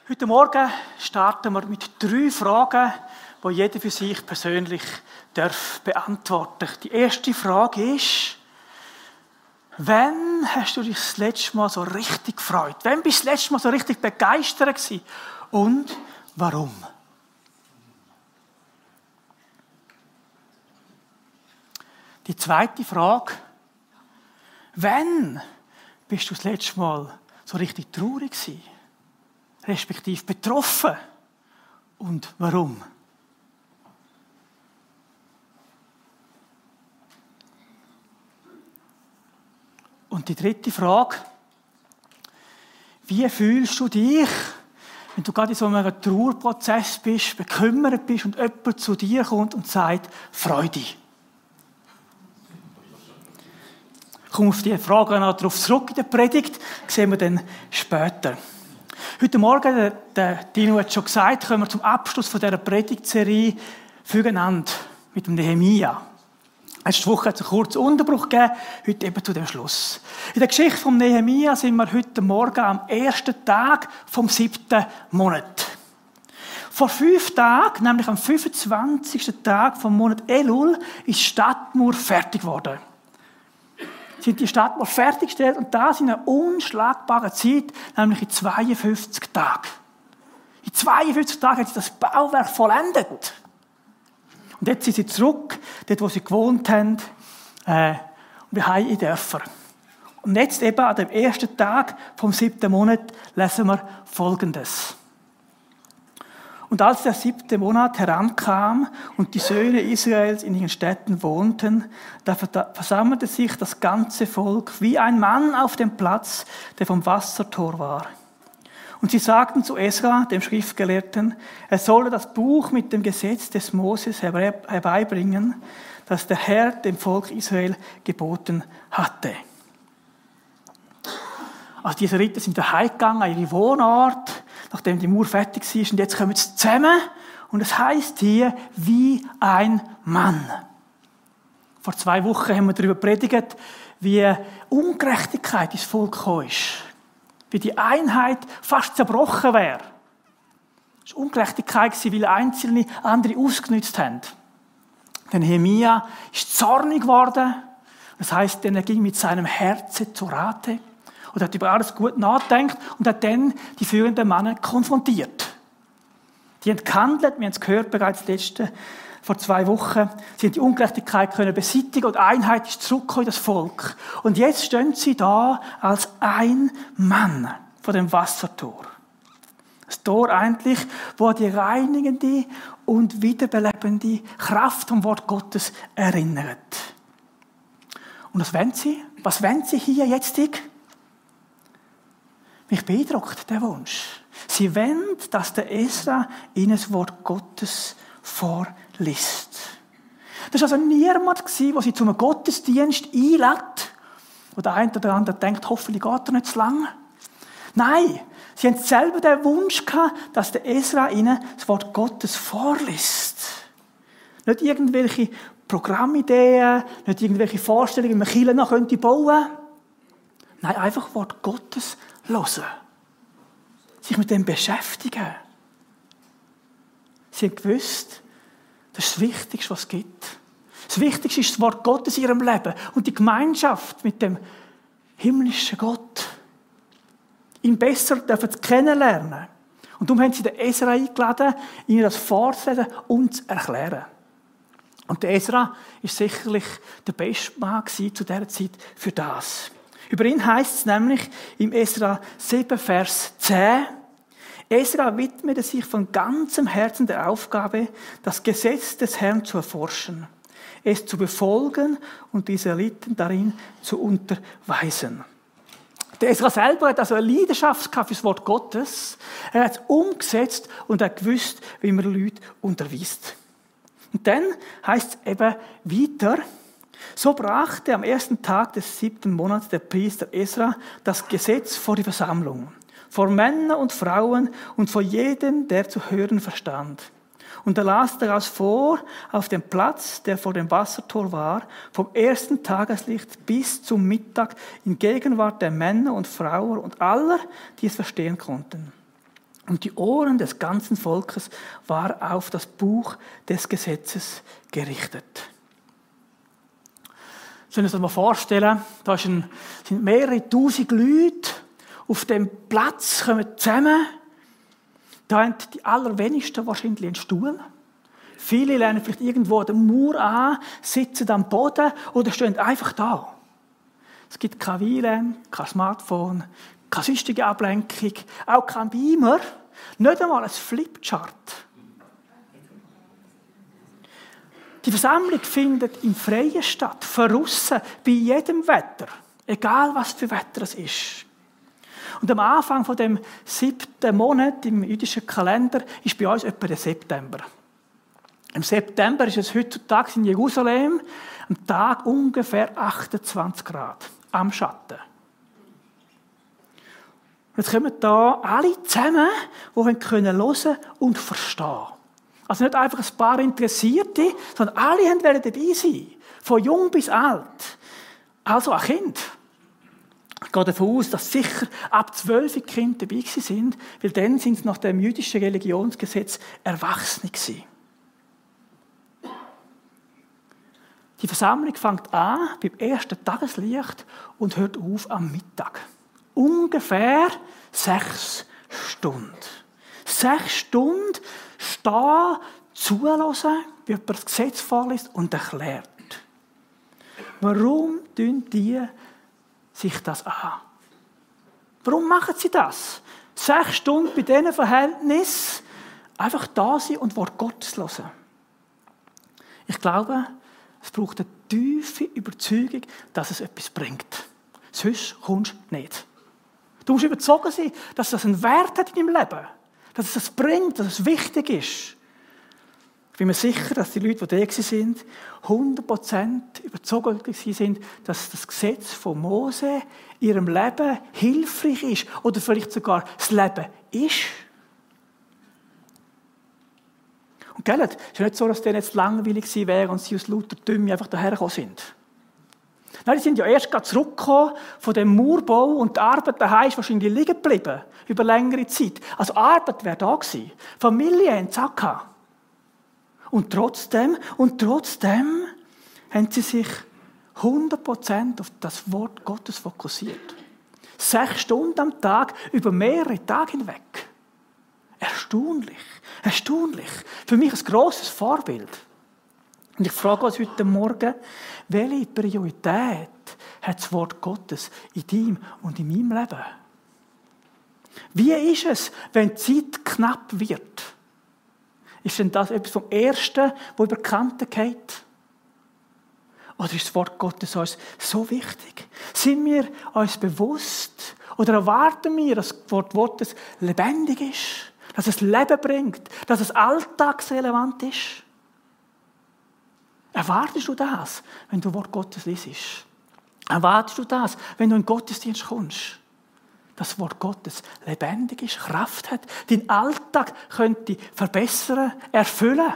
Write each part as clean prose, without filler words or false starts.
Heute Morgen starten wir mit 3 Fragen, die jeder für sich persönlich beantworten darf. Die erste Frage ist: Wann hast du dich das letzte Mal so richtig gefreut? Wann bist du das letzte Mal so richtig begeistert gewesen? Und warum? Die zweite Frage: Wann bist du das letzte Mal so richtig traurig gewesen? Respektive betroffen? Und warum? Und die dritte Frage: Wie fühlst du dich, wenn du gerade in so einem Trauerprozess bist, bekümmert bist und jemand zu dir kommt und sagt, freu dich? Ich komme auf diese Frage noch darauf zurück in der Predigt, das sehen wir dann später. Heute Morgen, der Dino hat schon gesagt, kommen wir zum Abschluss von dieser Predigtserie fügeinander mit dem Nehemia. Letzte Woche hat es einen kurzen Unterbruch gegeben, heute eben zu dem Schluss. In der Geschichte von Nehemia sind wir heute Morgen am ersten Tag vom 7. Monat. Vor 5 Tagen, nämlich am 25. Tag vom Monat Elul, ist die Stadtmauer fertig geworden. Sind die Stadtmauer fertiggestellt und das in einer unschlagbaren Zeit, nämlich in 52 Tagen. In 52 Tagen hat sie das Bauwerk vollendet. Und jetzt sind sie zurück, dort wo sie gewohnt haben, und wir haben in Dörfern. Und jetzt eben an dem ersten Tag vom 7. Monat lesen wir Folgendes. Und als der 7. Monat herankam und die Söhne Israels in ihren Städten wohnten, da versammelte sich das ganze Volk wie ein Mann auf dem Platz, der vom Wassertor war. Und sie sagten zu Esra, dem Schriftgelehrten, er solle das Buch mit dem Gesetz des Moses herbeibringen, das der Herr dem Volk Israel geboten hatte. Also diese Ritter sind heimgegangen an ihre Wohnort, nachdem die Mauer fertig war, und jetzt kommen sie zusammen, und es heisst hier, wie ein Mann. Vor 2 Wochen haben wir darüber predigt, wie Ungerechtigkeit ins Volk gekommen ist. Wie die Einheit fast zerbrochen wäre. Es war Ungerechtigkeit, weil Einzelne andere ausgenutzt haben. Denn Nehemia ist zornig geworden. Das heisst, er ging mit seinem Herzen zu Rate und hat über alles gut nachgedacht und hat dann die führenden Männer konfrontiert. Die haben gehandelt, wir haben es gehört bereits vor 2 Wochen. Sie haben die Ungerechtigkeit können beseitigen und Einheit ist zurückgekommen in das Volk. Und jetzt stehen sie da als ein Mann vor dem Wassertor. Das Tor eigentlich, wo die reinigende und wiederbelebende Kraft vom Wort Gottes erinnert. Und was wollen sie? Was wollen sie hier jetzt? Mich beeindruckt der Wunsch. Sie wollen, dass der Esra ihnen das Wort Gottes vorliest. Das war also niemand, der sie zum Gottesdienst einlädt, wo der eine oder andere denkt, hoffentlich geht er nicht zu lange. Nein, sie haben selber den Wunsch gehabt, dass der Esra ihnen das Wort Gottes vorliest. Nicht irgendwelche Programmideen, nicht irgendwelche Vorstellungen, wie man Kirchen noch bauen könnte. Nein, einfach Wort Gottes hören. Sich mit dem beschäftigen. Sie haben gewusst, das ist das Wichtigste, was es gibt. Das Wichtigste ist das Wort Gottes in ihrem Leben und die Gemeinschaft mit dem himmlischen Gott. Ihn besser dürfen kennenlernen. Und darum haben sie den Esra eingeladen, ihnen das vorzulesen und zu erklären. Und der Esra war sicherlich der beste Mann zu dieser Zeit für das. Über ihn heisst es nämlich im Esra 7, Vers 10, Esra widmete sich von ganzem Herzen der Aufgabe, das Gesetz des Herrn zu erforschen, es zu befolgen und die Israeliten darin zu unterweisen. Der Esra selber hat also eine Leidenschaft für das Wort Gottes. Er hat es umgesetzt und hat gewusst, wie man Leute unterweist. Und dann heisst es eben weiter, so brachte am ersten Tag des 7. Monats der Priester Esra das Gesetz vor die Versammlung, vor Männer und Frauen und vor jedem, der zu hören verstand. Und er las daraus vor, auf dem Platz, der vor dem Wassertor war, vom ersten Tageslicht bis zum Mittag, in Gegenwart der Männer und Frauen und aller, die es verstehen konnten. und die Ohren des ganzen Volkes waren auf das Buch des Gesetzes gerichtet. Sollen wir uns mal vorstellen, da sind mehrere tausend Leute auf dem Platz, kommen zusammen. Da haben die allerwenigsten wahrscheinlich einen Stuhl. Viele lernen vielleicht irgendwo an der Mauer an, sitzen am Boden oder stehen einfach da. Es gibt kein WLAN, kein Smartphone, keine sonstige Ablenkung, auch kein Beamer, nicht einmal ein Flipchart. Die Versammlung findet im Freien statt, draussen, bei jedem Wetter, egal was für Wetter es ist. Und am Anfang von dem 7. Monat im jüdischen Kalender ist bei uns etwa der September. Im September ist es heutzutage in Jerusalem am Tag ungefähr 28 Grad am Schatten. Und jetzt kommen da alle zusammen, die hören hören und verstehen. Also nicht einfach ein paar Interessierte, sondern alle wollen dabei sein. Von jung bis alt. Also auch Kinder. Ich gehe davon aus, dass sicher ab 12 Kinder dabei sind, weil dann sind sie nach dem jüdischen Religionsgesetz Erwachsene gewesen. Die Versammlung fängt an beim ersten Tageslicht und hört auf am Mittag. Ungefähr 6 Stunden. 6 Stunden stehen, zuhören, wie jemand das Gesetz vorliest und erklärt. Warum tun die sich das an? Warum machen sie das? 6 Stunden bei diesen Verhältnissen einfach da sein und Wort Gottes hören. Ich glaube, es braucht eine tiefe Überzeugung, dass es etwas bringt. Sonst kommst du nicht. Du musst überzeugt sein, dass das einen Wert hat in deinem Leben. Dass es das bringt, dass es wichtig ist. Ich bin mir sicher, dass die Leute, die da sind, 100% überzeugt sind, dass das Gesetz von Mose in ihrem Leben hilfreich ist. Oder vielleicht sogar das Leben ist. Und gell, es ist ja nicht so, dass denen jetzt langweilig gewesen wäre und sie aus lauter Dümme einfach dahergekommen sind. Nein, die sind ja erst gerade zurückgekommen von dem Mauerbau und die Arbeit daheim ist wahrscheinlich liegen geblieben. Über längere Zeit. Also Arbeit wäre da gewesen. Familie haben sie auch gehabt. Und trotzdem haben sie sich 100% auf das Wort Gottes fokussiert. 6 Stunden am Tag, über mehrere Tage hinweg. Erstaunlich. Erstaunlich. Für mich ein grosses Vorbild. Und ich frage uns heute Morgen, welche Priorität hat das Wort Gottes in deinem und in meinem Leben? Wie ist es, wenn die Zeit knapp wird? Ist denn das etwas vom Ersten, das über die Kante geht? Oder ist das Wort Gottes uns so wichtig? Sind wir uns bewusst oder erwarten wir, dass das Wort Gottes lebendig ist? Dass es Leben bringt? Dass es alltagsrelevant ist? Erwartest du das, wenn du Wort Gottes liest? Erwartest du das, wenn du in den Gottesdienst kommst? Dass das Wort Gottes lebendig ist, Kraft hat, deinen Alltag könnte verbessern, erfüllen?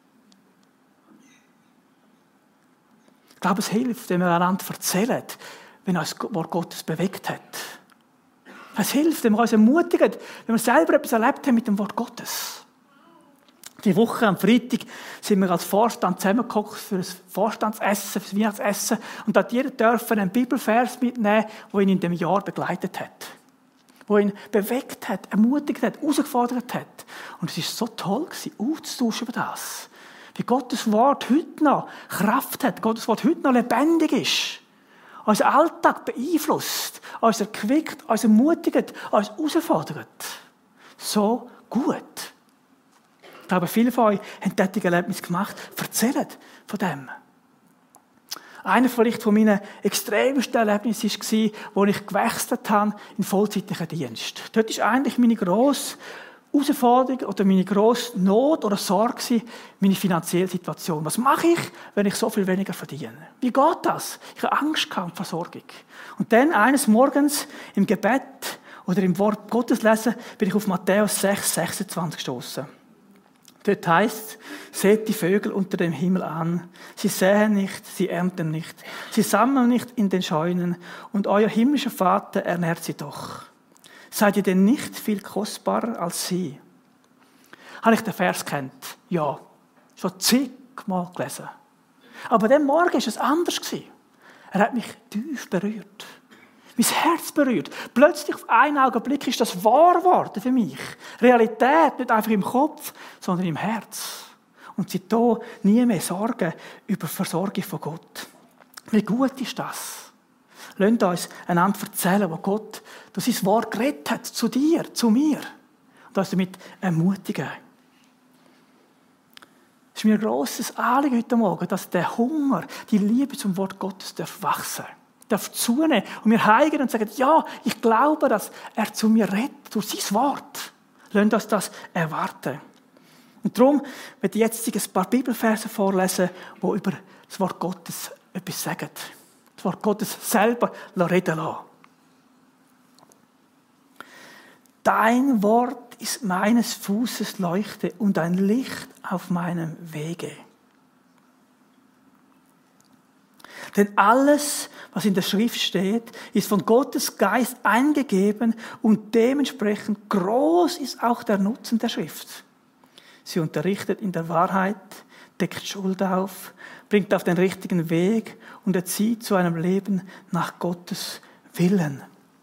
Ich glaube, es hilft, wenn wir einander erzählen, wenn uns das Wort Gottes bewegt hat. Es hilft, wenn wir uns ermutigen, wenn wir selber etwas erlebt haben mit dem Wort Gottes. Die Woche am Freitag sind wir als Vorstand zusammengekommen für ein Vorstandsessen, für das Weihnachtsessen. Und da hat jeder dürfen einen Bibelvers mitnehmen, der ihn in dem Jahr begleitet hat. Der ihn bewegt hat, ermutigt hat, herausgefordert hat. Und es war so toll, auszutauschen über das. Wie Gottes Wort heute noch Kraft hat, Gottes Wort heute noch lebendig ist. Unseren Alltag beeinflusst, uns erquickt, uns ermutigt, uns herausfordert. So gut. Ich glaube, viele von euch haben dieses Erlebnis gemacht. Erzählt von dem. Einer vielleicht von meinen extremsten Erlebnissen war, als ich gewechselt habe in vollzeitlichen Dienst. Dort war eigentlich meine grosse Herausforderung oder meine grosse Not oder Sorge meine finanzielle Situation. Was mache ich, wenn ich so viel weniger verdiene? Wie geht das? Ich habe Angst gehabt, Versorgung. Und dann eines Morgens im Gebet oder im Wort Gottes lesen, bin ich auf Matthäus 6, 26 gestoßen. Dort heisst, seht die Vögel unter dem Himmel an. Sie säen nicht, sie ernten nicht. Sie sammeln nicht in den Scheunen. Und euer himmlischer Vater ernährt sie doch. Seid ihr denn nicht viel kostbarer als sie? Habe ich den Vers kennt? Ja, schon zigmal gelesen. Aber an diesem Morgen war es anders. Er hat mich tief berührt. Mein Herz berührt. Plötzlich auf einen Augenblick ist das wahr geworden für mich. Realität, nicht einfach im Kopf, sondern im Herz. Und seitdem nie mehr Sorgen über die Versorgung von Gott. Wie gut ist das? Lasst uns einander erzählen, was Gott durch sein Wort geredet hat, zu dir, zu mir. Und uns damit ermutigen. Es ist mir ein grosses Anliegen heute Morgen, dass der Hunger, die Liebe zum Wort Gottes wachsen darf zunehmen. Und wir heigen und sagen, ja, ich glaube, dass er zu mir redet, durch sein Wort. Lasst uns das erwarten. Und darum werde ich jetzt ein paar Bibelverse vorlesen, die über das Wort Gottes etwas sagen. Das Wort Gottes selber reden lassen. Dein Wort ist meines Fußes Leuchte und ein Licht auf meinem Wege. Denn alles, was in der Schrift steht, ist von Gottes Geist eingegeben und dementsprechend groß ist auch der Nutzen der Schrift. Sie unterrichtet in der Wahrheit, deckt Schuld auf, bringt auf den richtigen Weg und erzieht zu einem Leben nach Gottes Willen.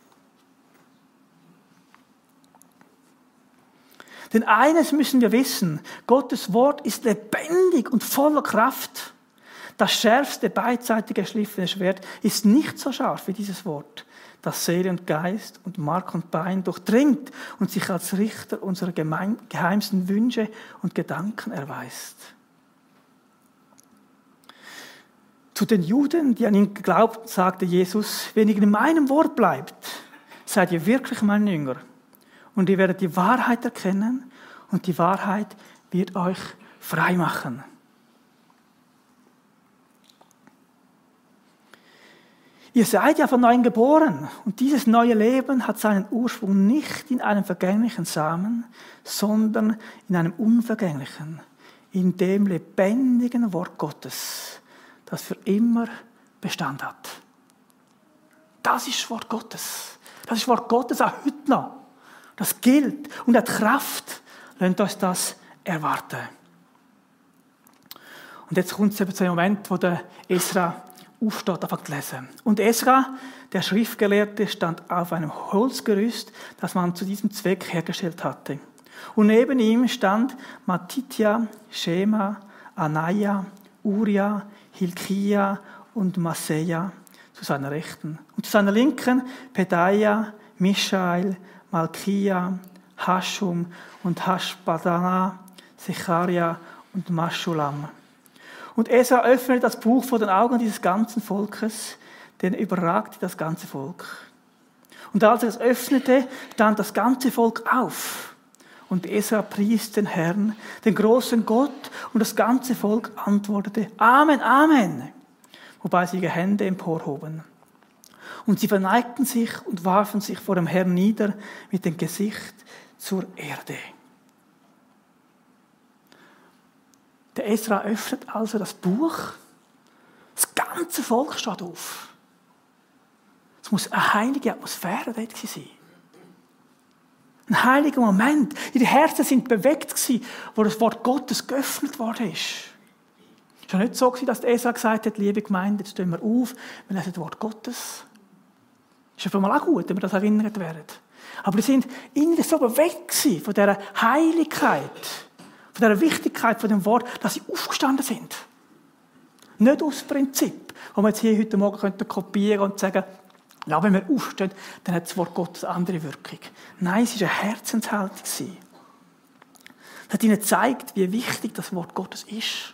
Denn eines müssen wir wissen, Gottes Wort ist lebendig und voller Kraft. Das schärfste beidseitig geschliffene Schwert ist nicht so scharf wie dieses Wort, das Seele und Geist und Mark und Bein durchdringt und sich als Richter unserer geheimsten Wünsche und Gedanken erweist. Zu den Juden, die an ihn glaubten, sagte Jesus, wenn ihr in meinem Wort bleibt, seid ihr wirklich mein Jünger. Und ihr werdet die Wahrheit erkennen und die Wahrheit wird euch frei machen. Ihr seid ja von neuem geboren und dieses neue Leben hat seinen Ursprung nicht in einem vergänglichen Samen, sondern in einem unvergänglichen, in dem lebendigen Wort Gottes, das für immer Bestand hat. Das ist das Wort Gottes. Das ist das Wort Gottes auch heute noch. Das gilt und hat Kraft. Lasst uns das erwarten. Und jetzt kommt es eben zu einem Moment, wo der Esra aufsteht, anfängt zu lesen. Und Esra, der Schriftgelehrte, stand auf einem Holzgerüst, das man zu diesem Zweck hergestellt hatte. Und neben ihm stand Mattithia, Schema, Anaja, Uria, Hilkia und Maseja zu seiner Rechten. Und zu seiner Linken Pedaia, Mischael, Malkia, Hashum und Hashbadana, Secharia und Maschulam. Und Esra öffnete das Buch vor den Augen dieses ganzen Volkes, denn er überragte das ganze Volk. Und als er es öffnete, stand das ganze Volk auf. Und Esra pries den Herrn, den großen Gott, und das ganze Volk antwortete, Amen, Amen, wobei sie ihre Hände emporhoben. Und sie verneigten sich und warfen sich vor dem Herrn nieder mit dem Gesicht zur Erde. Der Esra öffnet also das Buch. Das ganze Volk steht auf. Es muss eine heilige Atmosphäre dort sein. Ein heiliger Moment. Ihre Herzen sind bewegt gewesen, wo das Wort Gottes geöffnet worden ist. Es war nicht so, dass der Esra gesagt hat, liebe Gemeinde, jetzt stehen wir auf, wir lesen das Wort Gottes. Das ist einfach mal auch gut, wenn wir das erinnert werden. Aber sie sind irgendwie so bewegt gewesen von dieser Heiligkeit, von dieser Wichtigkeit von dem Wort, dass sie aufgestanden sind. Nicht aus Prinzip, wo wir jetzt hier heute Morgen kopieren und sagen, ja, wenn wir aufstehen, dann hat das Wort Gottes eine andere Wirkung. Nein, es war eine Herzenshaltung. Es hat ihnen gezeigt, wie wichtig das Wort Gottes ist.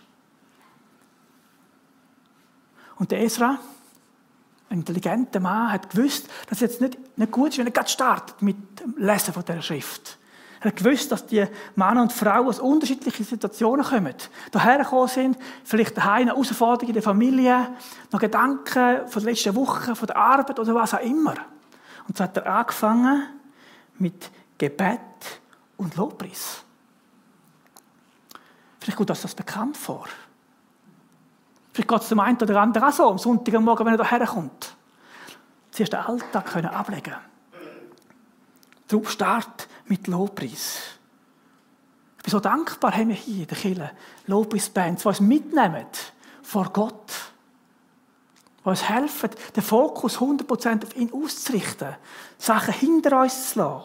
Und der Esra, ein intelligenter Mann, hat gewusst, dass es jetzt nicht gut ist, wenn er gerade startet mit dem Lesen von dieser Schrift. Er hat gewusst, dass die Männer und Frauen aus unterschiedlichen Situationen kommen. Daher gekommen sind, vielleicht daheim eine Herausforderung in der Familie, noch Gedanken von der letzten Woche, von der Arbeit oder was auch immer. Und so hat er angefangen mit Gebet und Lobpreis. Vielleicht kommt uns das bekannt vor. Vielleicht geht es dem einen oder anderen auch so, am Sonntagmorgen, wenn er hierher kommt. Zuerst den Alltag ablegen können. Darum start mit Lobpreis. Ich bin so dankbar, haben wir hier in der Kirche Lobpreisbands, die uns mitnehmen vor Gott. Die uns helfen, den Fokus 100% auf ihn auszurichten, Sachen hinter uns zu lassen.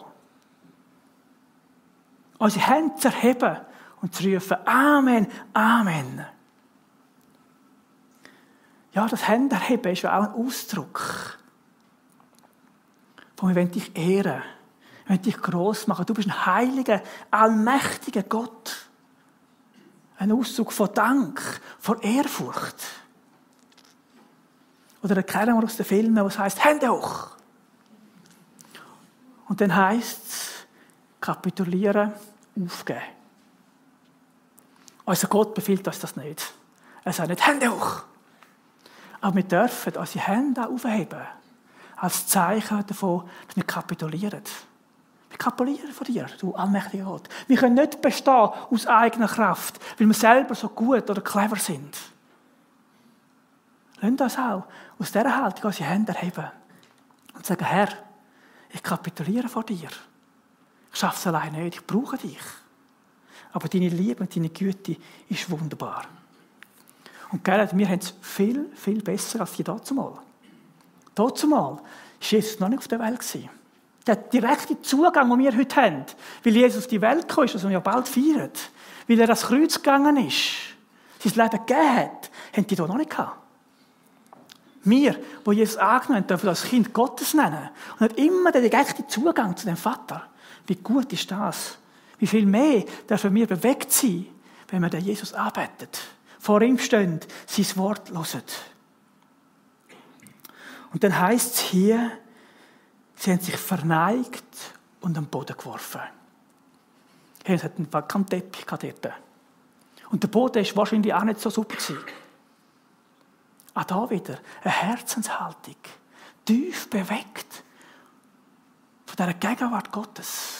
Unsere Hände zu erheben und zu rufen, Amen, Amen. Ja, das Hände erheben ist ja auch ein Ausdruck. Von wir wollen dich ehren, wir wollen dich gross machen. Du bist ein heiliger, allmächtiger Gott. Ein Ausdruck von Dank, von Ehrfurcht. Oder erkennen wir aus den Filmen, wo es heisst, Hände hoch. Und dann heisst es, kapitulieren, aufgeben. Unser Gott befiehlt uns das nicht. Er sagt nicht, Hände hoch. Aber wir dürfen unsere Hände auch aufheben. Als Zeichen davon, dass wir kapitulieren. Wir kapitulieren von dir, du allmächtiger Gott. Wir können nicht bestehen aus eigener Kraft, weil wir selber so gut oder clever sind. Lasst uns auch aus dieser Haltung unsere Hände erheben und sagen, Herr, ich kapituliere vor dir. Ich schaffe es allein nicht, ich brauche dich. Aber deine Liebe und deine Güte ist wunderbar. Und gell, wir haben es viel, viel besser als die dazumal. Dazumal war Jesus noch nicht auf der Welt. Der direkte Zugang, den wir heute haben, weil Jesus auf die Welt gekommen ist, was wir ja bald feiern, weil er ans Kreuz gegangen ist, sein Leben gegeben hat, haben die da noch nicht gehabt. Wir, die Jesus angenommen haben, dürfen als Kind Gottes nennen. Und hat immer den direkten Zugang zu dem Vater. Wie gut ist das? Wie viel mehr dürfen wir bewegt sein, wenn wir den Jesus anbeten, vor ihm stehen, sein Wort hören. Und dann heisst es hier, sie haben sich verneigt und am Boden geworfen. Es hat keinen Teppich dort. Und der Boden war wahrscheinlich auch nicht so super. Auch da wieder eine Herzenshaltung, tief bewegt von dieser Gegenwart Gottes.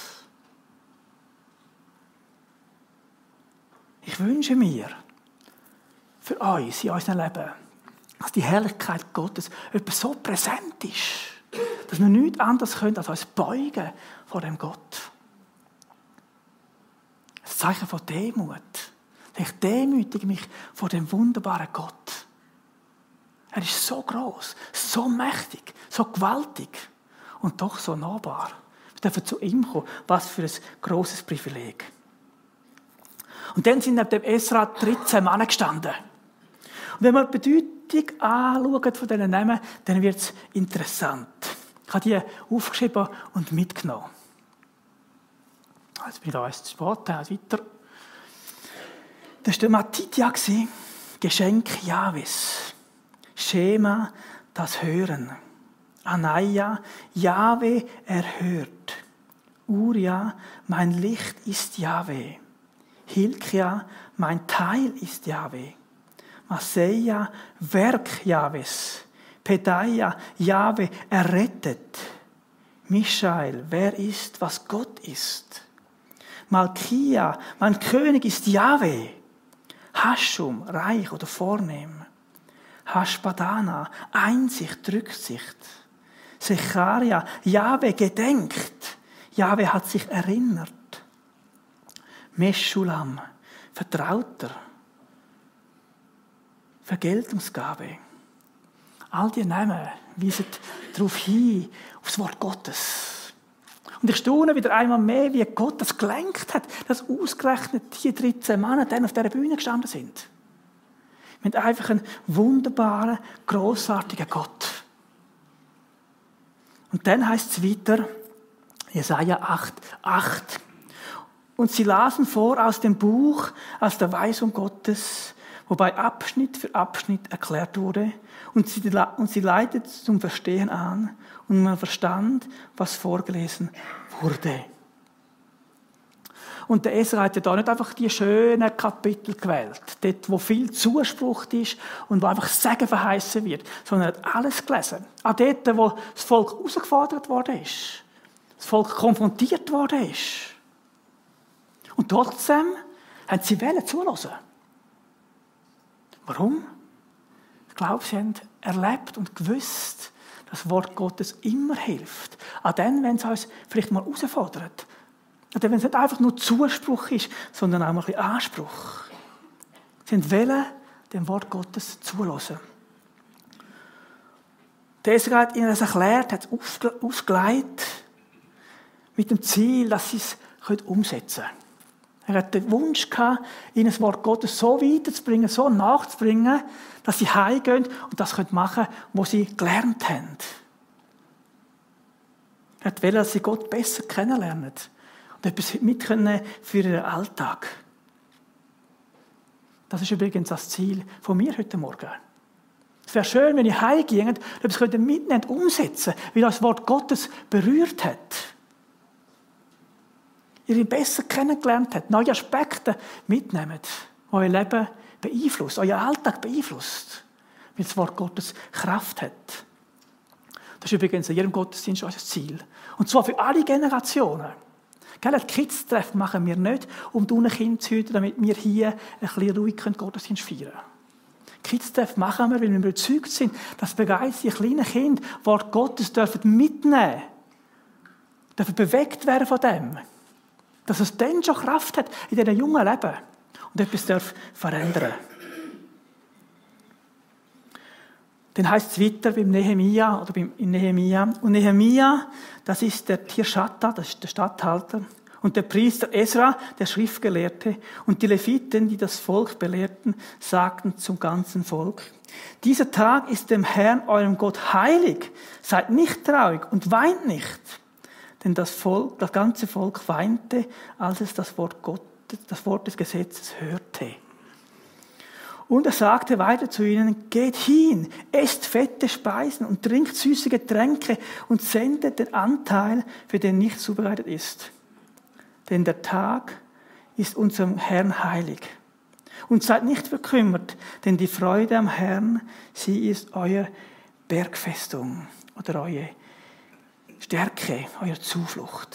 Ich wünsche mir für uns in unserem Leben, dass die Herrlichkeit Gottes etwas so präsent ist, dass wir nichts anderes können, als uns beugen vor dem Gott. Ein Zeichen von Demut. Ich demütige mich vor dem wunderbaren Gott. Er ist so groß, so mächtig, so gewaltig und doch so nahbar. Wir dürfen zu ihm kommen. Was für ein grosses Privileg. Und dann sind neben dem Esra 13 Männer gestanden. Und wenn wir die Bedeutung anschauen von diesen Namen, dann wird es interessant. Ich habe die aufgeschrieben und mitgenommen. Jetzt bin ich da zu spät, weiter. Das war der Mattitya, Geschenk Jahwes. Schema, das Hören. Anaja, Jahwe erhört. Uria, mein Licht ist Jahwe. Hilkia, mein Teil ist Jahwe. Maseia, Werk Jahwes. Pedaia, Jahwe errettet. Michael, wer ist, was Gott ist. Malkia, mein König ist Jahwe. Haschum, reich oder vornehm. Hashbadana, Einsicht, Rücksicht. Secharia, Jahwe gedenkt. Jahwe hat sich erinnert. Meschulam, Vertrauter. Vergeltungsgabe. All die Namen weisen darauf hin, auf das Wort Gottes. Und ich staune wieder einmal mehr, wie Gott das gelenkt hat, dass ausgerechnet die 13 Männer dann auf dieser Bühne gestanden sind. Wir haben einfach einen wunderbaren, grossartigen Gott. Und dann heisst es weiter, Jesaja 8,8. Und sie lasen vor aus dem Buch, aus der Weisung Gottes, wobei Abschnitt für Abschnitt erklärt wurde. Und sie leitet zum Verstehen an. Und man verstand, was vorgelesen wurde. Und der Esra hat ja da nicht einfach die schönen Kapitel gewählt, dort, wo viel Zuspruch ist und wo einfach Segen verheißen wird, sondern er hat alles gelesen. Auch dort, wo das Volk herausgefordert worden ist, das Volk konfrontiert worden ist. Und trotzdem haben sie zuhören. Warum? Ich glaube, sie haben erlebt und gewusst, das Wort Gottes immer hilft. Auch dann, wenn es uns vielleicht mal herausfordert. Auch dann, wenn es nicht einfach nur Zuspruch ist, sondern auch mal ein bisschen Anspruch. Sie wollen dem Wort Gottes zuhören. Der Esra hat ihnen das erklärt, hat es ausgelegt, mit dem Ziel, dass sie es umsetzen können. Er hat den Wunsch gehabt, ihnen das Wort Gottes so weiterzubringen, so nachzubringen, dass sie heimgehen und das machen können, was sie gelernt haben. Er wollte, dass sie Gott besser kennenlernen und etwas mitnehmen für ihren Alltag. Das ist übrigens das Ziel von mir heute Morgen. Es wäre schön, wenn ihr heimgehen und etwas mitnehmen und umsetzen, weil das Wort Gottes berührt hat. Ihr ihn besser kennengelernt habt, neue Aspekte mitnehmt, die euer Leben beeinflusst, euer Alltag beeinflusst, weil das Wort Gottes Kraft hat. Das ist übrigens in jedem Gottesdienst unser Ziel. Und zwar für alle Generationen. Ein Kids-Treff machen wir nicht, um die Kinder zu hüten, damit wir hier ein bisschen ruhig Gottesdienst feiern können. Kids-Treff machen wir, weil wir überzeugt sind, dass bereits die kleinen Kinder Wort Gottes mitnehmen dürfen bewegt werden von dem. Dass es dann schon Kraft hat in diesem jungen Leben und etwas darf verändern. Dann heisst es weiter beim Nehemia oder in Nehemia. Und Nehemia, das ist der Tirschatta, das ist der Statthalter. Und der Priester Esra, der Schriftgelehrte. Und die Leviten, die das Volk belehrten, sagten zum ganzen Volk: Dieser Tag ist dem Herrn, eurem Gott, heilig. Seid nicht traurig und weint nicht. Denn das ganze Volk weinte, als es das Wort des Gesetzes hörte. Und er sagte weiter zu ihnen: Geht hin, esst fette Speisen und trinkt süße Getränke und sendet den Anteil, für den nicht zubereitet ist. Denn der Tag ist unserem Herrn heilig. Und seid nicht bekümmert, denn die Freude am Herrn, sie ist euer Bergfestung oder eure Stärke, eure Zuflucht.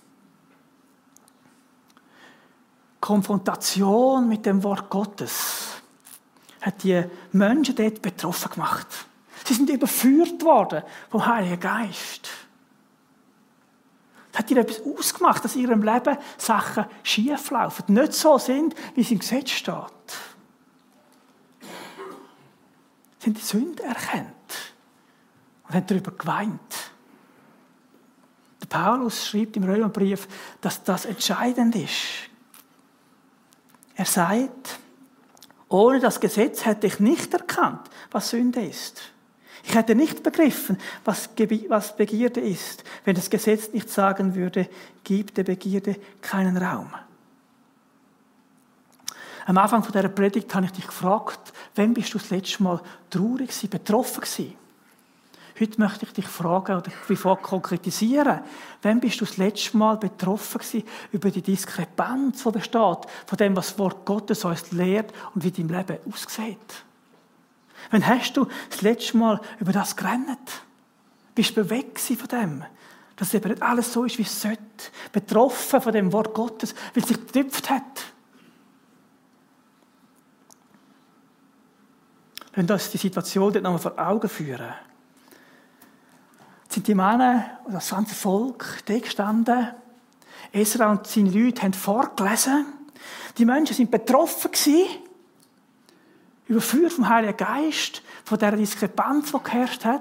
Konfrontation mit dem Wort Gottes hat die Menschen dort betroffen gemacht. Sie sind überführt worden vom Heiligen Geist. Es hat ihnen etwas ausgemacht, dass in ihrem Leben Sachen schief laufen, nicht so sind, wie es im Gesetz steht. Sie haben die Sünde erkannt und haben darüber geweint. Der Paulus schreibt im Römerbrief, dass das entscheidend ist. Er sagt: Ohne das Gesetz hätte ich nicht erkannt, was Sünde ist. Ich hätte nicht begriffen, was Begierde ist, wenn das Gesetz nicht sagen würde, gib der Begierde keinen Raum. Am Anfang dieser Predigt habe ich dich gefragt, wann bist du das letzte Mal traurig gewesen, betroffen gewesen? Heute möchte ich dich fragen oder bevor konkretisieren, wann bist du das letzte Mal betroffen gewesen über die Diskrepanz, die besteht, von dem, was das Wort Gottes uns lehrt und wie dein Leben aussieht? Wann hast du das letzte Mal über das gerannt? Bist du bewegt von dem, dass eben nicht alles so ist, wie es sollte? Betroffen von dem Wort Gottes, weil es sich getüpft hat? Wenn wir uns die Situation dort nochmal vor Augen führen, sind die Männer und das ganze Volk da gestanden. Esra und seine Leute haben vorgelesen. Die Menschen waren betroffen gewesen, überführt vom Heiligen Geist, von dieser Diskrepanz, die geherrscht hat.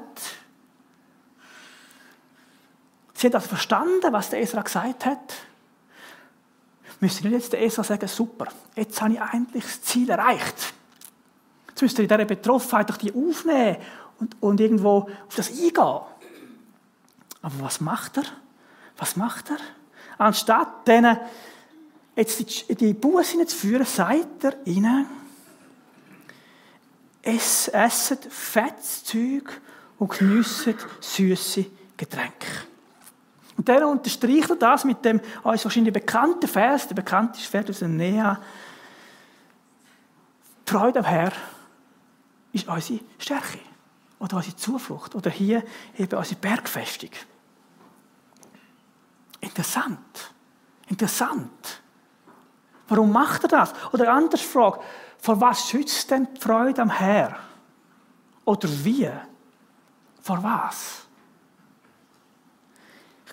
Sie haben also verstanden, was der Esra gesagt hat. Müsste nicht jetzt der Esra sagen: Super, jetzt habe ich endlich das Ziel erreicht. Jetzt müsst ihr in dieser Betroffenheit doch die aufnehmen und irgendwo auf das eingehen. Aber was macht er? Was macht er? Anstatt denen jetzt die Busse hineinzuführen, sagt er ihnen: Esset fettes Zeug und geniesset süße Getränke. Und dann unterstreicht er das mit dem uns wahrscheinlich bekannten Vers, der bekannteste Vers aus dem Nehemia: Die Freude am Herrn ist unsere Stärke oder unsere Zuflucht oder hier eben unsere Bergfestung. Interessant. Interessant. Warum macht er das? Oder anders fragt: Vor was schützt denn die Freude am Herrn? Oder wie? Vor was?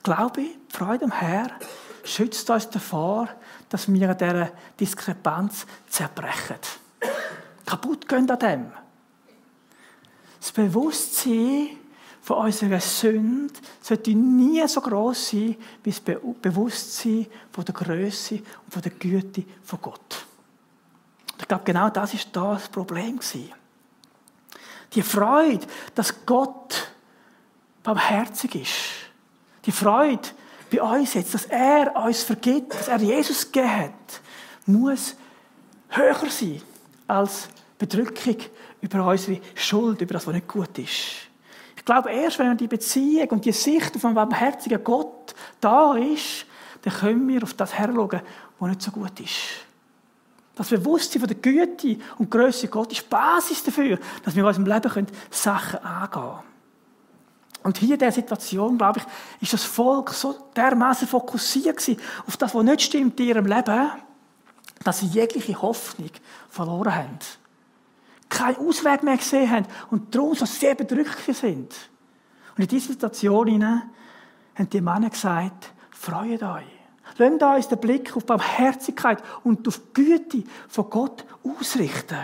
glaube ich, die Freude am Herrn schützt uns davor, dass wir an dieser Diskrepanz zerbrechen. Kaputt gehen an dem. Das Bewusstsein von unserer Sünde sollte nie so gross sein, wie das Bewusstsein von der Grösse und von der Güte von Gott. Ich glaube, genau das war das Problem. Die Freude, dass Gott barmherzig ist. Die Freude bei uns jetzt, dass er uns vergibt, dass er Jesus gegeben hat, muss höher sein als Bedrückung über unsere Schuld, über das, was nicht gut ist. Ich glaube, erst wenn die Beziehung und die Sicht auf einen barmherzigen Gott da ist, dann können wir auf das herschauen, was nicht so gut ist. Das Bewusstsein von der Güte und Grösse Gottes ist die Basis dafür, dass wir in unserem Leben Sachen angehen können. Und hier in dieser Situation, glaube ich, ist das Volk so dermaßen fokussiert auf das, was nicht stimmt in ihrem Leben, dass sie jegliche Hoffnung verloren haben. Keinen Ausweg mehr gesehen haben und darum so sehr bedrückt sind. Und in dieser Situation haben die Männer gesagt, freut euch. Lasst uns den Blick auf Barmherzigkeit und auf die Güte von Gott ausrichten.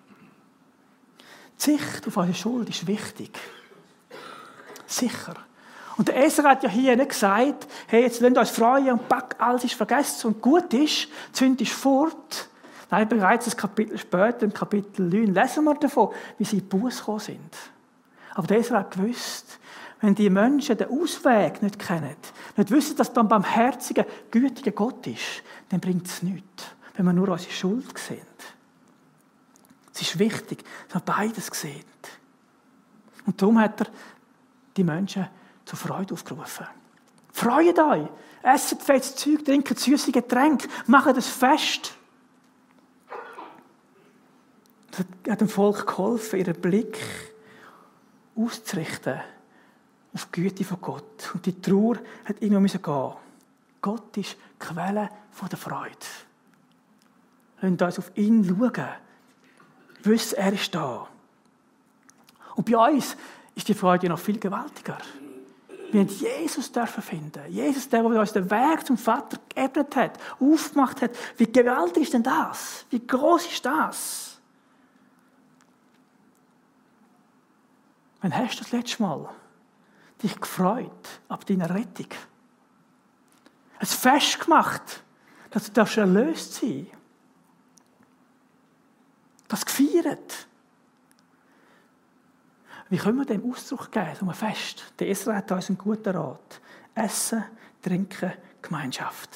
Die Sicht auf eure Schuld ist wichtig. Sicher. Und der Esra hat ja hier nicht gesagt, hey, jetzt lasst uns freuen und alles ist vergessen und gut ist, die Sünde ist fort. Nein, bereits ein Kapitel später, im Kapitel 9, lesen wir davon, wie sie in die Buße gekommen sind. Aber der Esra hat gewusst, wenn die Menschen den Ausweg nicht kennen, nicht wissen, dass beim barmherzigen, gütigen Gott ist, dann bringt es nichts, wenn wir nur unsere Schuld sehen. Es ist wichtig, dass wir beides sehen. Und darum hat er die Menschen zur Freude aufgerufen. Freut euch! Esset fettes Zeug, trinkt süße Getränke, macht es Fest. Das hat dem Volk geholfen, ihren Blick auszurichten auf die Güte von Gott. Und die Trauer hat irgendwo gehen. Gott ist die Quelle der Freude. Lasst uns auf ihn schauen. Wissen, er ist da. Und bei uns ist die Freude noch viel gewaltiger. Wir haben Jesus finden. Jesus, der uns den Weg zum Vater geebnet hat, aufgemacht hat. Wie gewaltig ist denn das? Wie groß ist das? Wann hast du das letzte Mal dich gefreut ab deiner Rettung? Ein Fest gemacht, dass du erlöst sein darfst. Das gefeiert. Wie können wir dem Ausdruck geben, so ein Fest? Der Esra hat uns einen guten Rat. Essen, Trinken, Gemeinschaft.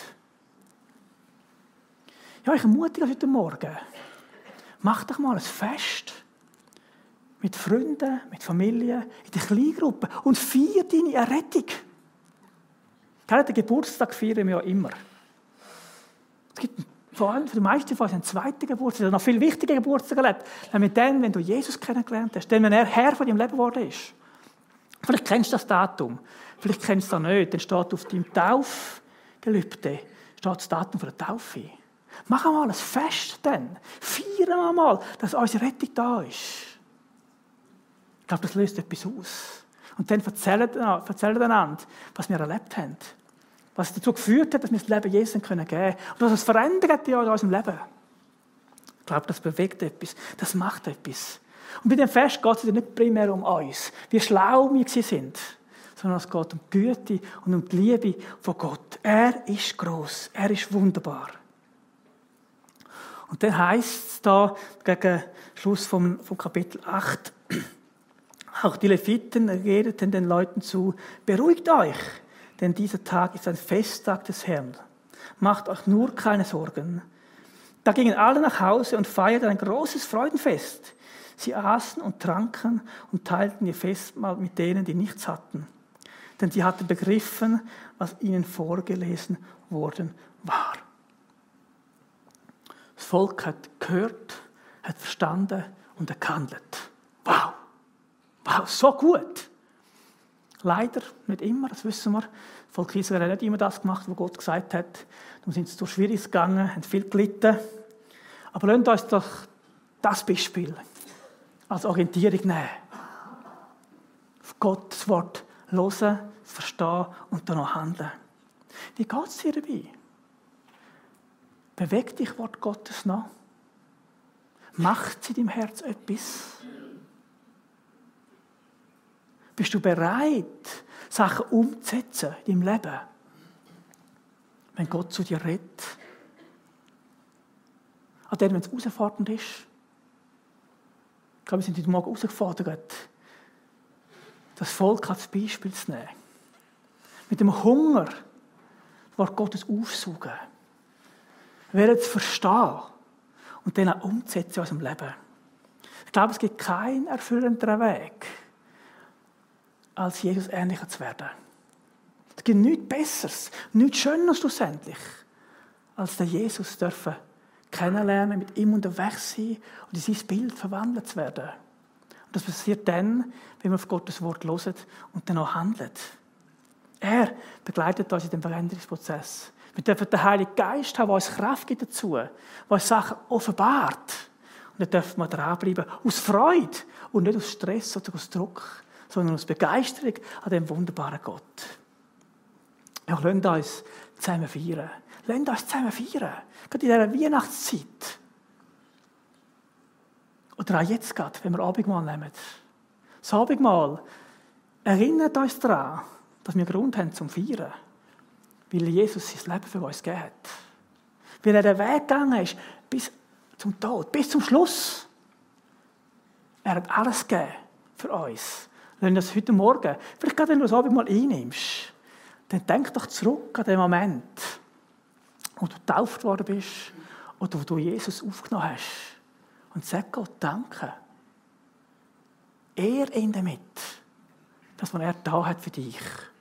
Ja, ich ermutige euch heute Morgen. Mach doch mal ein Fest. Mit Freunden, mit Familie, in der Kleingruppe. Und feier deine Errettung. Den Geburtstag feiern wir ja immer. Es gibt vor allem für die meisten von uns einen zweiten Geburtstag, der noch viel wichtiger Geburtstag erlebt. Nämlich dann, wenn du Jesus kennengelernt hast. Dann, wenn er Herr von deinem Leben geworden ist. Vielleicht kennst du das Datum. Vielleicht kennst du es nicht. Dann steht auf deinem Taufgelübde das Datum für die Taufe. Machen wir mal ein Fest dann. Feiern wir mal, dass unsere Rettung da ist. Ich glaube, das löst etwas aus. Und dann erzählen einander, was wir erlebt haben. Was dazu geführt hat, dass wir das Leben Jesus geben können. Und was es verändert hat in unserem Leben. Ich glaube, das bewegt etwas. Das macht etwas. Und bei dem Fest geht es nicht primär um uns, wie schlau wir sind, sondern es geht um die Güte und um die Liebe von Gott. Er ist gross. Er ist wunderbar. Und dann heisst es da, gegen Schluss vom Kapitel 8, auch die Leviten redeten den Leuten zu, beruhigt euch, denn dieser Tag ist ein Festtag des Herrn. Macht euch nur keine Sorgen. Da gingen alle nach Hause und feierten ein großes Freudenfest. Sie aßen und tranken und teilten ihr Festmahl mit denen, die nichts hatten. Denn sie hatten begriffen, was ihnen vorgelesen worden war. Das Volk hat gehört, hat verstanden und erkannt. Wow! Wow, so gut! Leider nicht immer, das wissen wir. Das Volk Israel hat nicht immer das gemacht, was Gott gesagt hat. Darum sind sie durch Schwieriges gegangen, haben viel gelitten. Aber lasst uns doch das Beispiel als Orientierung nehmen. Auf Gottes Wort hören, verstehen und danach handeln. Wie geht es dir dabei? Bewegt dich Wort Gottes noch? Macht sie deinem Herz etwas? Bist du bereit, Sachen umzusetzen in deinem Leben? Wenn Gott zu dir redet? An dem, wenn es herausfordernd ist? Ich glaube, wir sind heute Morgen herausgefordert, das Volk als Beispiel zu nehmen. Mit dem Hunger, das Wort Gottes aufsaugen. Werden zu verstehen und dann auch umzusetzen in unserem Leben. Ich glaube, es gibt keinen erfüllenderen Weg, als Jesus ähnlicher zu werden. Es gibt nichts Besseres, nichts Schöneres schlussendlich, als den Jesus dürfen kennenlernen, mit ihm unterwegs sein und in sein Bild verwandelt zu werden. Und das passiert dann, wenn wir auf Gottes Wort hören und danach handeln. Er begleitet uns in dem Veränderungsprozess. Wir dürfen den Heiligen Geist haben, der uns Kraft gibt dazu, der uns Sachen offenbart. Und dann dürfen wir dranbleiben, aus Freude und nicht aus Stress oder aus Druck, sondern aus Begeisterung an dem wunderbaren Gott. Ja, lasst uns zusammen feiern. Lasst uns zusammen feiern. Gerade in dieser Weihnachtszeit. Oder auch jetzt gerade, wenn wir Abendmahl nehmen. Das Abendmahl erinnert uns daran, dass wir Grund haben zum Feiern. Weil Jesus sein Leben für uns gegeben hat. Weil er den Weg gegangen ist, bis zum Tod, bis zum Schluss. Er hat alles gegeben für uns. Wenn du das heute Morgen, vielleicht gerade wenn du das Abendmahl einnimmst, dann denk doch zurück an den Moment, wo du getauft worden bist oder wo du Jesus aufgenommen hast. Und sag Gott Danke. Ehr ihn damit, dass er da hat für dich.